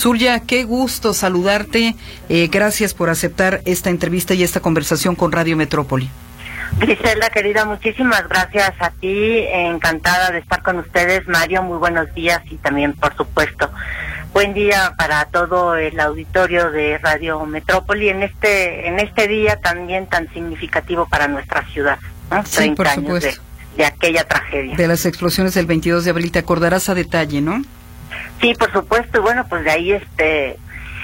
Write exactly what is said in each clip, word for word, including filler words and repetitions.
Surya, qué gusto saludarte. Eh, gracias por aceptar esta entrevista y esta conversación con Radio Metrópoli. Griselda, querida, muchísimas gracias a ti. Encantada de estar con ustedes. Mario, muy buenos días y también, por supuesto, buen día para todo el auditorio de Radio Metrópoli en este en este día también tan significativo para nuestra ciudad, ¿no? Sí, por supuesto. De, de aquella tragedia. De las explosiones del veintidós de abril, te acordarás a detalle, ¿no? Sí, por supuesto. Y bueno, pues de ahí este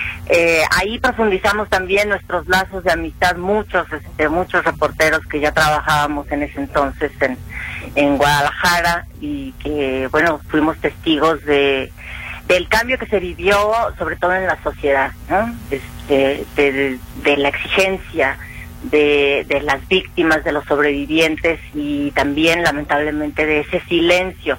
eh, ahí profundizamos también nuestros lazos de amistad, muchos este, muchos reporteros que ya trabajábamos en ese entonces en en Guadalajara y que bueno fuimos testigos de del cambio que se vivió, sobre todo en la sociedad, ¿no? Este, de, de, de la exigencia de, de las víctimas, de los sobrevivientes y también lamentablemente de ese silencio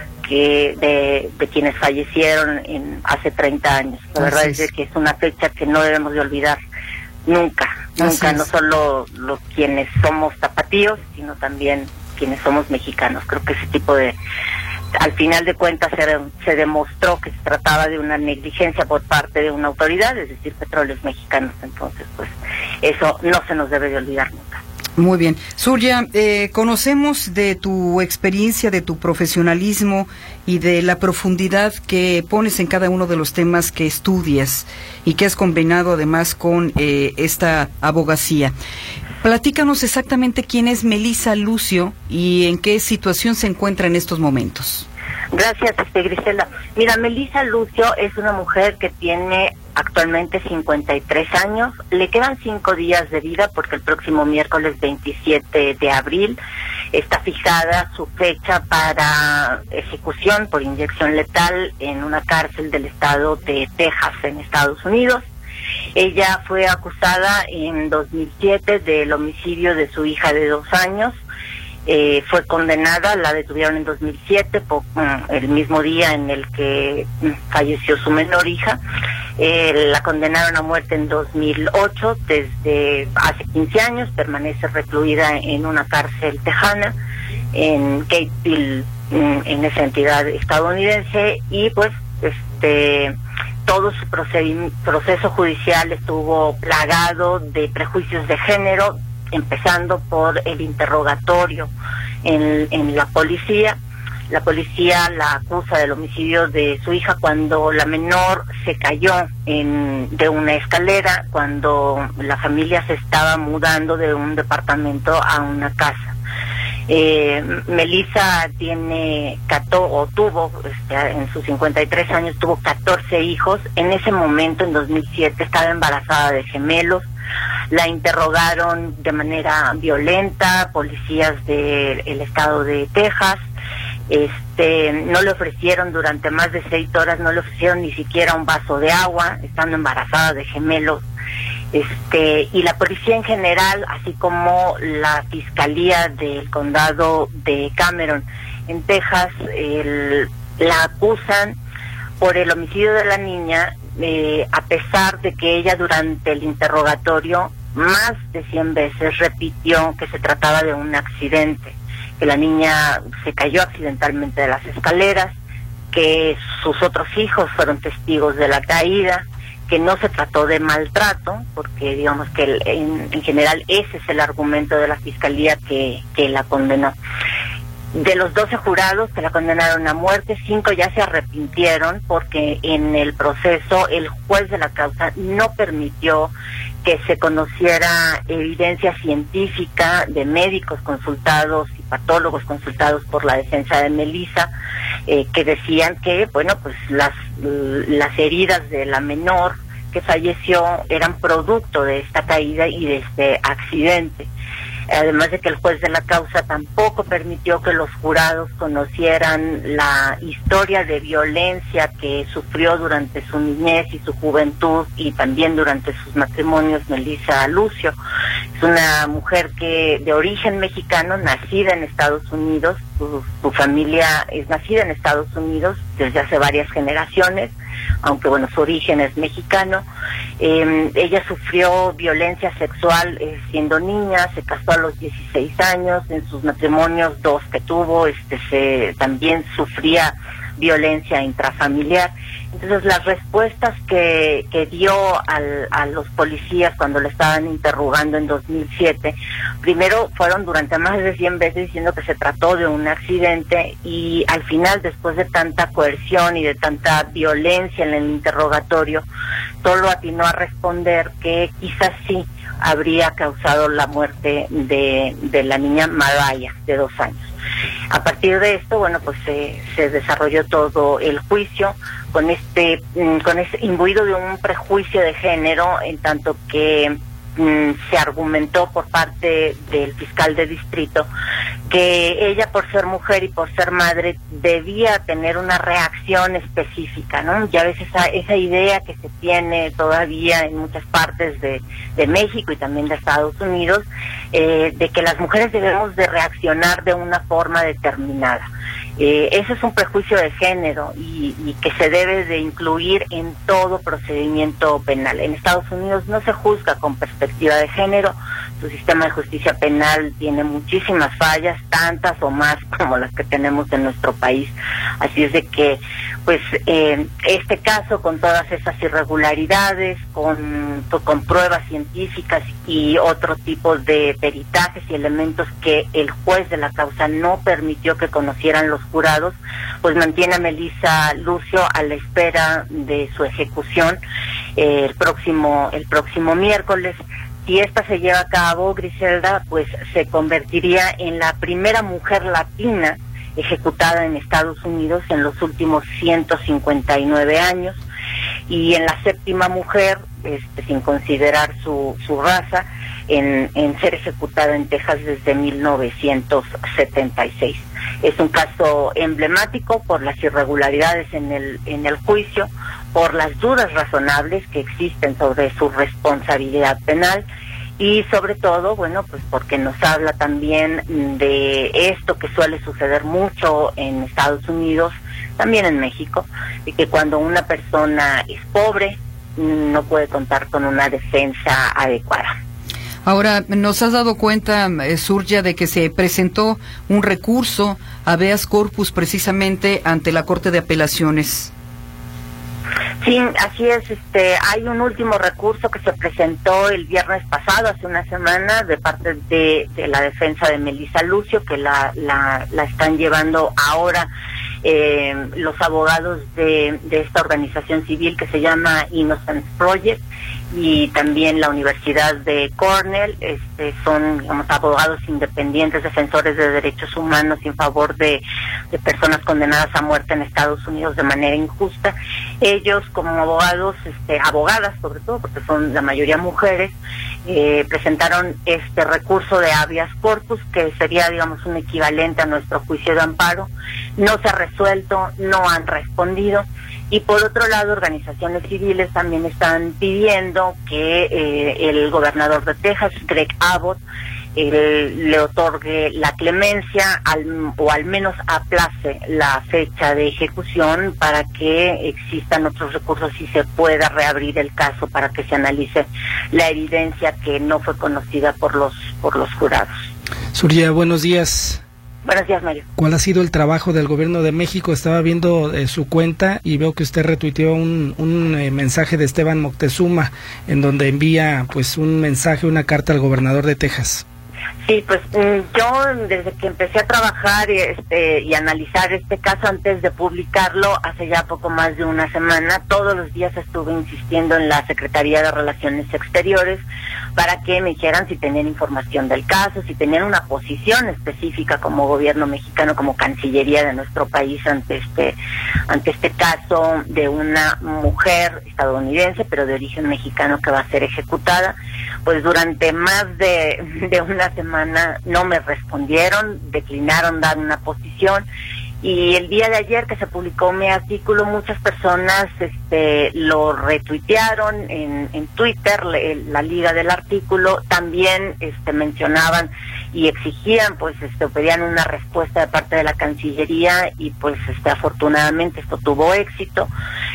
que de, de quienes fallecieron en hace treinta años. La Así verdad es. es que es una fecha que no debemos de olvidar nunca, Así nunca, es. no solo los quienes somos tapatíos, sino también quienes somos mexicanos. Creo que ese tipo de, al final de cuentas se, se demostró que se trataba de una negligencia por parte de una autoridad, es decir, Petróleos Mexicanos. Entonces, pues eso no se nos debe de olvidar nunca. Muy bien. Surya, eh, conocemos de tu experiencia, de tu profesionalismo y de la profundidad que pones en cada uno de los temas que estudias y que has combinado además con eh, esta abogacía. Platícanos exactamente quién es Melissa Lucio y en qué situación se encuentra en estos momentos. Gracias, este, Griselda. Mira, Melissa Lucio es una mujer que tiene actualmente cincuenta y tres años. Le quedan cinco días de vida porque el próximo miércoles veintisiete de abril está fijada su fecha para ejecución por inyección letal en una cárcel del estado de Texas, en Estados Unidos. Ella fue acusada en dos mil siete del homicidio de su hija de dos años. Eh, fue condenada, la detuvieron en dos mil siete, por, um, el mismo día en el que um, falleció su menor hija. Eh, la condenaron a muerte en dos mil ocho, desde hace quince años, permanece recluida en una cárcel tejana, en Gatesville, um, en esa entidad estadounidense, y pues este todo su proceso judicial estuvo plagado de prejuicios de género, empezando por el interrogatorio en, en la policía. La policía la acusa del homicidio de su hija cuando la menor se cayó en, de una escalera, cuando la familia se estaba mudando de un departamento a una casa. Eh, Melissa tiene cato, o tuvo este, en sus cincuenta y tres años tuvo catorce hijos. En ese momento, en dos mil siete, estaba embarazada de gemelos. La interrogaron de manera violenta policías del estado de Texas. Este, no le ofrecieron durante más de seis horas, no le ofrecieron ni siquiera un vaso de agua, estando embarazada de gemelos. Este, y la policía en general, así como la fiscalía del condado de Cameron en Texas, el, la acusan por el homicidio de la niña, eh, a pesar de que ella durante el interrogatorio más de cien veces repitió que se trataba de un accidente, que la niña se cayó accidentalmente de las escaleras, que sus otros hijos fueron testigos de la caída, que no se trató de maltrato, porque digamos que el, en, en general ese es el argumento de la fiscalía que, que la condenó. De los doce jurados que la condenaron a muerte, cinco ya se arrepintieron porque en el proceso el juez de la causa no permitió que se conociera evidencia científica de médicos consultados y patólogos consultados por la defensa de Melissa, eh, que decían que, bueno, pues las, las heridas de la menor que falleció eran producto de esta caída y de este accidente. Además de que el juez de la causa tampoco permitió que los jurados conocieran la historia de violencia que sufrió durante su niñez y su juventud y también durante sus matrimonios Melissa Lucio. Es una mujer que de origen mexicano, nacida en Estados Unidos, su, su familia es nacida en Estados Unidos desde hace varias generaciones, aunque bueno, su origen es mexicano. Eh, ella sufrió violencia sexual eh, siendo niña, se casó a los dieciséis años, en sus matrimonios, dos que tuvo, este se también sufría violencia intrafamiliar. Entonces las respuestas que, que dio al, a los policías cuando le estaban interrogando en dos mil siete, primero fueron durante más de cien veces diciendo que se trató de un accidente, y al final, después de tanta coerción y de tanta violencia en el interrogatorio, solo atinó a responder que quizás sí habría causado la muerte de, de la niña Maraya, de dos años. A partir de esto, bueno, pues se, se desarrolló todo el juicio con este, con ese imbuido de un prejuicio de género, en tanto que mm, se argumentó por parte del fiscal de distrito que ella, por ser mujer y por ser madre, debía tener una reacción específica, ¿no? Ya ves esa, esa idea que se tiene todavía en muchas partes de, de México y también de Estados Unidos, eh, de que las mujeres debemos de reaccionar de una forma determinada. Eh, ese es un prejuicio de género y, y que se debe de incluir en todo procedimiento penal. En Estados Unidos no se juzga con perspectiva de género. Su sistema de justicia penal tiene muchísimas fallas, tantas o más como las que tenemos en nuestro país. Así es de que, pues, eh, este caso, con todas esas irregularidades, con, con pruebas científicas y otro tipo de peritajes y elementos que el juez de la causa no permitió que conocieran los jurados, pues mantiene a Melissa Lucio a la espera de su ejecución eh, el próximo el próximo miércoles. Si esta se lleva a cabo, Griselda, pues se convertiría en la primera mujer latina ejecutada en Estados Unidos en los últimos ciento cincuenta y nueve años, y en la séptima mujer, este, sin considerar su, su raza, en, en ser ejecutada en Texas desde mil novecientos setenta y seis. Es un caso emblemático por las irregularidades en el, en el juicio, por las dudas razonables que existen sobre su responsabilidad penal, y sobre todo, bueno, pues porque nos habla también de esto que suele suceder mucho en Estados Unidos, también en México, y que cuando una persona es pobre no puede contar con una defensa adecuada. Ahora, nos has dado cuenta, eh, Surya, de que se presentó un recurso habeas corpus precisamente ante la Corte de Apelaciones. Sí, así es. Este, hay un último recurso que se presentó el viernes pasado, hace una semana, de parte de, de la defensa de Melissa Lucio, que la, la, la están llevando ahora eh, los abogados de, de esta organización civil que se llama Innocence Project, y también la Universidad de Cornell. Este, son, digamos, abogados independientes, defensores de derechos humanos en favor de, de personas condenadas a muerte en Estados Unidos de manera injusta. Ellos, como abogados, este, abogadas sobre todo, porque son la mayoría mujeres, eh, presentaron este recurso de habeas corpus, que sería, digamos, un equivalente a nuestro juicio de amparo. No se ha resuelto, no han respondido. Y por otro lado, organizaciones civiles también están pidiendo que eh, el gobernador de Texas, Greg Abbott, eh, le otorgue la clemencia al, o al menos aplace la fecha de ejecución para que existan otros recursos y se pueda reabrir el caso para que se analice la evidencia que no fue conocida por los por los jurados. Surya, buenos días. Buenos días, Mario. ¿Cuál ha sido el trabajo del gobierno de México? Estaba viendo eh, su cuenta y veo que usted retuiteó un, un eh, mensaje de Esteban Moctezuma, en donde envía pues un mensaje, una carta al gobernador de Texas. Sí, pues yo desde que empecé a trabajar este, y analizar este caso antes de publicarlo, hace ya poco más de una semana, todos los días estuve insistiendo en la Secretaría de Relaciones Exteriores para que me dijeran si tenían información del caso, si tenían una posición específica como gobierno mexicano, como Cancillería de nuestro país ante este, ante este caso de una mujer estadounidense, pero de origen mexicano, que va a ser ejecutada. Pues durante más de, de una semana no me respondieron, declinaron dar una posición, y el día de ayer que se publicó mi artículo, muchas personas este, lo retuitearon en, en Twitter, le, la liga del artículo, también este, mencionaban y exigían, pues, este, pedían una respuesta de parte de la Cancillería, y pues este, afortunadamente esto tuvo éxito.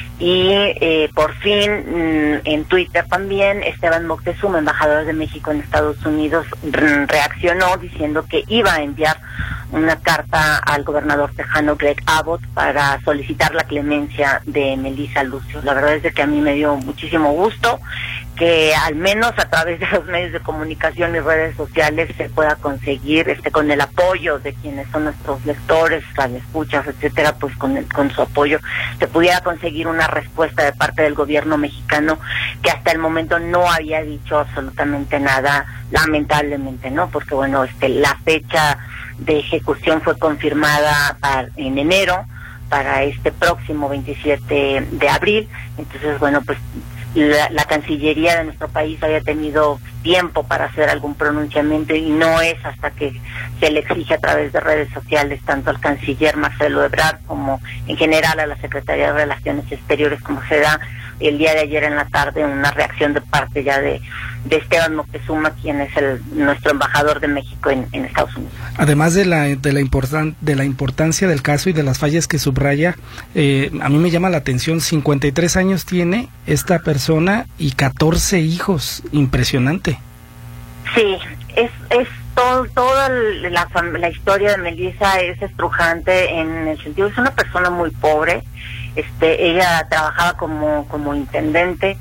Y eh, por fin mmm, en Twitter también Esteban Moctezuma, embajador de México en Estados Unidos, reaccionó diciendo que iba a enviar una carta al gobernador tejano Greg Abbott para solicitar la clemencia de Melissa Lucio. La verdad es de que a mí me dio muchísimo gusto que al menos a través de los medios de comunicación y redes sociales se pueda conseguir, este, con el apoyo de quienes son nuestros lectores, radioescuchas, etcétera, pues con el, con su apoyo se pudiera conseguir una respuesta de parte del gobierno mexicano, que hasta el momento no había dicho absolutamente nada, lamentablemente, ¿no? Porque bueno, este, la fecha de ejecución fue confirmada para, en enero, para este próximo veintisiete de abril. Entonces, bueno, pues La, la Cancillería de nuestro país había tenido tiempo para hacer algún pronunciamiento y no es hasta que se le exige a través de redes sociales tanto al canciller Marcelo Ebrard como en general a la Secretaría de Relaciones Exteriores, como se da el día de ayer en la tarde una reacción de parte ya de, de Esteban Moctezuma, quien es el nuestro embajador de México en, en Estados Unidos. Además de la de la importan, de la importancia del caso y de las fallas que subraya, eh, a mí me llama la atención, cincuenta y tres años tiene esta persona y catorce hijos, impresionante. Sí, es es todo, toda la, la historia de Melissa es estrujante en el sentido, es una persona muy pobre. Este, ella trabajaba como como intendente,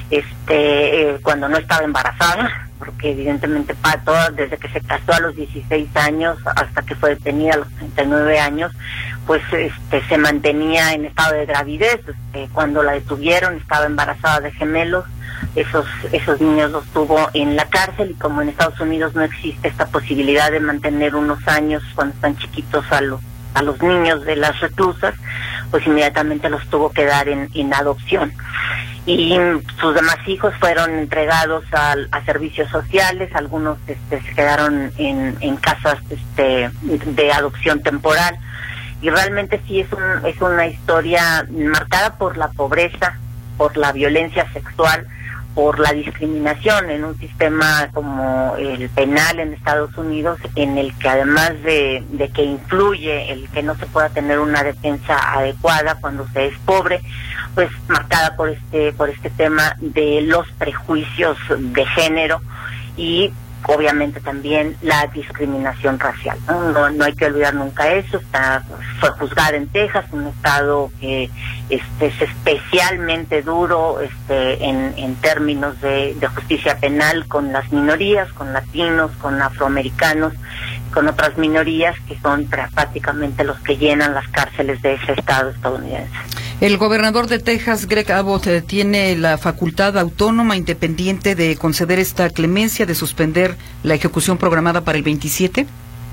este, eh, cuando no estaba embarazada, porque evidentemente para todas, desde que se casó a los dieciséis años hasta que fue detenida a los treinta y nueve años, pues este, se mantenía en estado de gravidez. Este, cuando la detuvieron estaba embarazada de gemelos. Esos esos niños los tuvo en la cárcel, y como en Estados Unidos no existe esta posibilidad de mantener unos años cuando están chiquitos a los a los niños de las reclusas, pues inmediatamente los tuvo que dar en, en adopción. Y sus demás hijos fueron entregados a, a servicios sociales, algunos este, se quedaron en, en casas este, de adopción temporal, y realmente sí es, un, es una historia marcada por la pobreza, por la violencia sexual, por la discriminación en un sistema como el penal en Estados Unidos, en el que además de, de que influye el que no se pueda tener una defensa adecuada cuando se es pobre, pues marcada por este por este tema de los prejuicios de género y obviamente también la discriminación racial, ¿no? No, no hay que olvidar nunca eso. Está, fue juzgada en Texas, un estado que este, es especialmente duro este, en, en términos de, de justicia penal con las minorías, con latinos, con afroamericanos, con otras minorías que son prácticamente los que llenan las cárceles de ese estado estadounidense. El gobernador de Texas, Greg Abbott, tiene la facultad autónoma independiente de conceder esta clemencia, de suspender la ejecución programada para el veintisiete.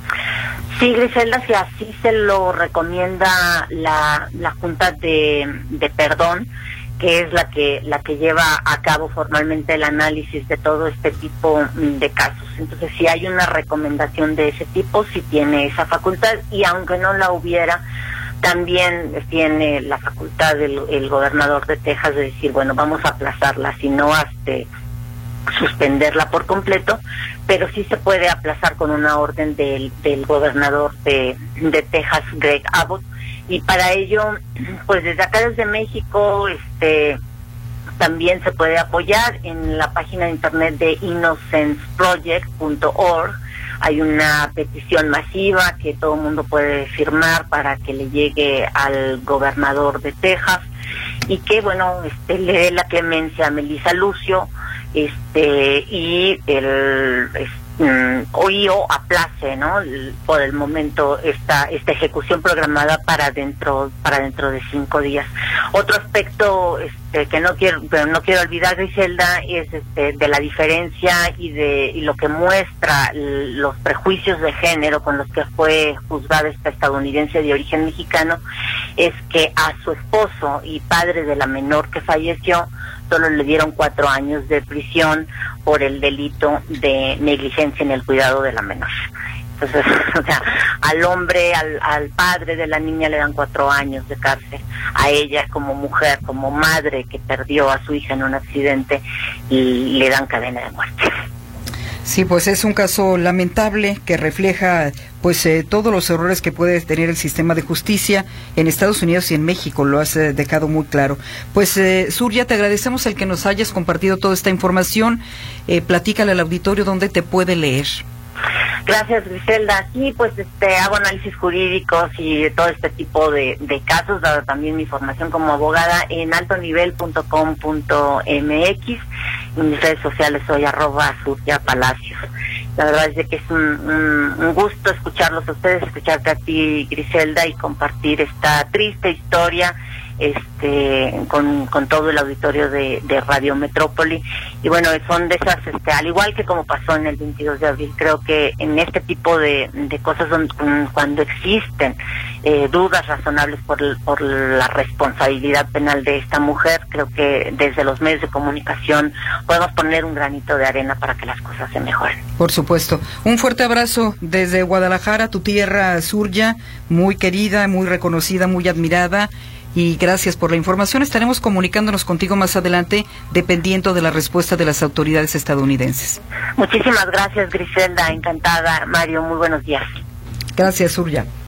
Sí, Griselda, si así se lo recomienda la, la Junta de, de Perdón, que es la que la que lleva a cabo formalmente el análisis de todo este tipo de casos. Entonces, si hay una recomendación de ese tipo, sí tiene esa facultad, y aunque no la hubiera, también tiene la facultad del el gobernador de Texas de decir, bueno, vamos a aplazarla, si no hasta suspenderla por completo, pero sí se puede aplazar con una orden del, del gobernador de, de Texas, Greg Abbott, y para ello, pues desde acá, desde México, este también se puede apoyar en la página de internet de innocence project punto org. Hay una petición masiva que todo el mundo puede firmar para que le llegue al gobernador de Texas y que, bueno, este, le dé la clemencia a Melissa Lucio, este y el es, mm, hoy o aplace, ¿no? El, por el momento esta esta ejecución programada para dentro para dentro de cinco días. Otro aspecto este, que no quiero pero no quiero olvidar, Griselda, es este, de la diferencia y de y lo que muestra los prejuicios de género con los que fue juzgada esta estadounidense de origen mexicano, es que a su esposo y padre de la menor que falleció solo le dieron cuatro años de prisión por el delito de negligencia en el cuidado de la menor. Entonces, o sea, al hombre, al, al padre de la niña le dan cuatro años de cárcel. A ella como mujer, como madre que perdió a su hija en un accidente, y le dan cadena de muerte. Sí, pues es un caso lamentable que refleja pues eh, todos los errores que puede tener el sistema de justicia en Estados Unidos y en México, lo has eh, dejado muy claro. Pues eh, Surya, te agradecemos el que nos hayas compartido toda esta información. Eh, platícale al auditorio dónde te puede leer. Gracias, Griselda. Sí, pues este hago análisis jurídicos y de todo este tipo de, de casos, dado también mi formación como abogada en alto nivel punto com punto m x. En mis redes sociales soy arroba Surya Palacios. La verdad es que es un, un, un gusto escucharlos a ustedes, escucharte a ti, Griselda, y compartir esta triste historia este con, con todo el auditorio de, de Radio Metrópoli. Y bueno, son de esas, este, al igual que como pasó en el veintidós de abril, creo que en este tipo de, de cosas donde, cuando existen eh, dudas razonables por, por la responsabilidad penal de esta mujer, creo que desde los medios de comunicación podemos poner un granito de arena para que las cosas se mejoren. Por supuesto. Un fuerte abrazo desde Guadalajara, tu tierra, Surya, muy querida, muy reconocida, muy admirada. Y gracias por la información. Estaremos comunicándonos contigo más adelante, dependiendo de la respuesta de las autoridades estadounidenses. Muchísimas gracias, Griselda. Encantada. Mario, muy buenos días. Gracias, Surya.